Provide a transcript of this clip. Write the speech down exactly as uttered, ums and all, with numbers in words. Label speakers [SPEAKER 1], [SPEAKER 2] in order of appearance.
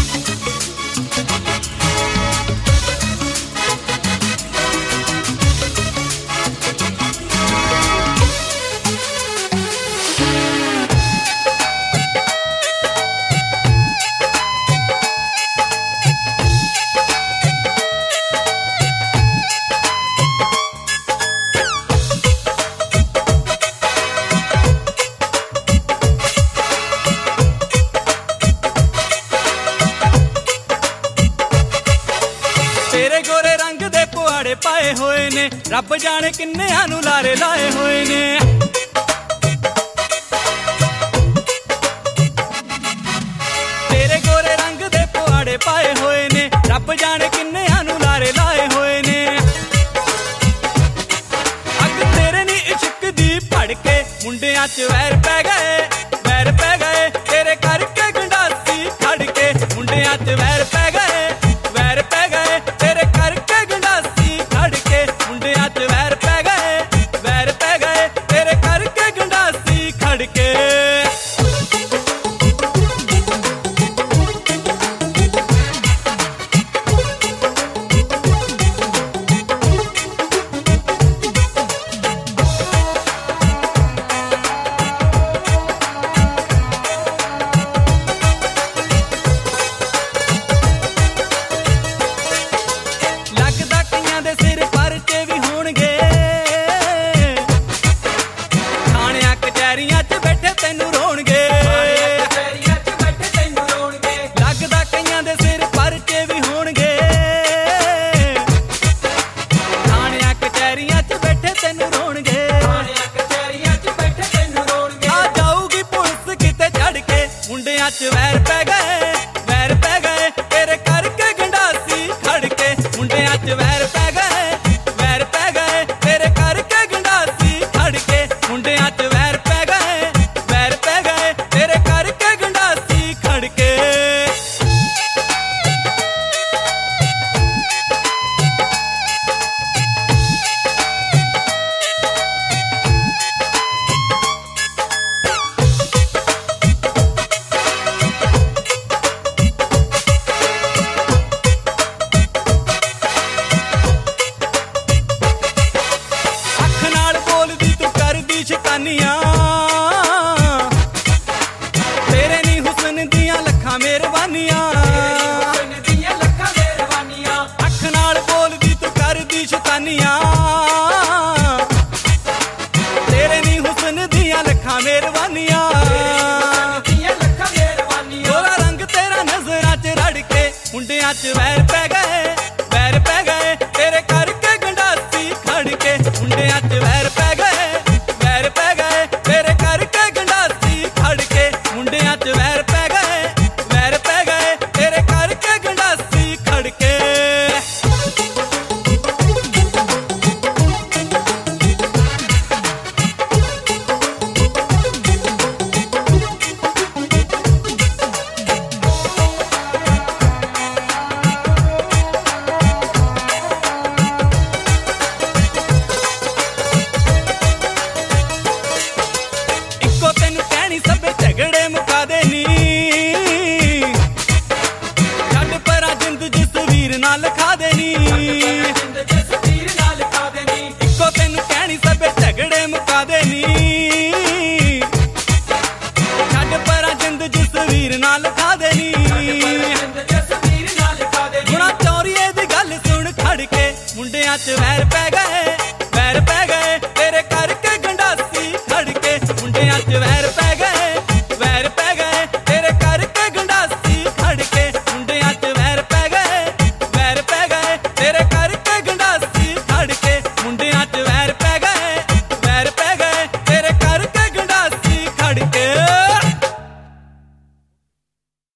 [SPEAKER 1] तेरे गोरे रंग दे पुआड़े पाए होए ने, रब जाने किन्नियां नूं लारे लाए होए ने। तेरे गोरे रंग दे पुआड़े पाए होए ने, रब जाने किन्नियां नूं लारे लाए होए ने। अग तेरे नी इश्क दी भड़के मुंडियां च वैर पै गए, वैर पै गए तेरे करके गंडासी खड़के मुंडियां च वैर पै गए, वैर पै गए तेरे करके गंडासी खड़के मुंडियां च वैर पै गए, वैर पै गए तेरे करके गंडासी खड़के। मुंडियां च वैर पै गए, वैर पै गए तेरे करके गंडासी खड़के मुंडियां च वैर पै गए, वैर पै गए तेरे करके गंडासी खड़के मुंडियां च वैर पै गए, वैर पै गए तेरे करके गंडासी खड़के। तेरे नी हुस्न दियां लखां मेहरबानियां, अख नाल बोलदी तू करदी शैतानियां। तेरे नी हुस्न दियां लखां मेहरबानियां, गोरा रंग तेरा नजरां च रड़के मुंडियां च वैर पै गए, वैर पै गए तेरे करके गंडासी खड़के मुंडियां च वैर पै गए, वैर पै गए तेरे करके गंडासी खड़के मुंडियां च वैर पै गए, वैर पै गए तेरे करके गंडासी खड़के। सबे झगड़े मुका देनी, छड्ड परा जिंद जिस वीर नाल खा देनी। इक्को तेनू कहनी सबे झगड़े मुका देनी, छड्ड परा जिंद जिस वीर नाल खा देनी। गुणा चौरिए दी गल सुन खड़के मुंडियां च वैर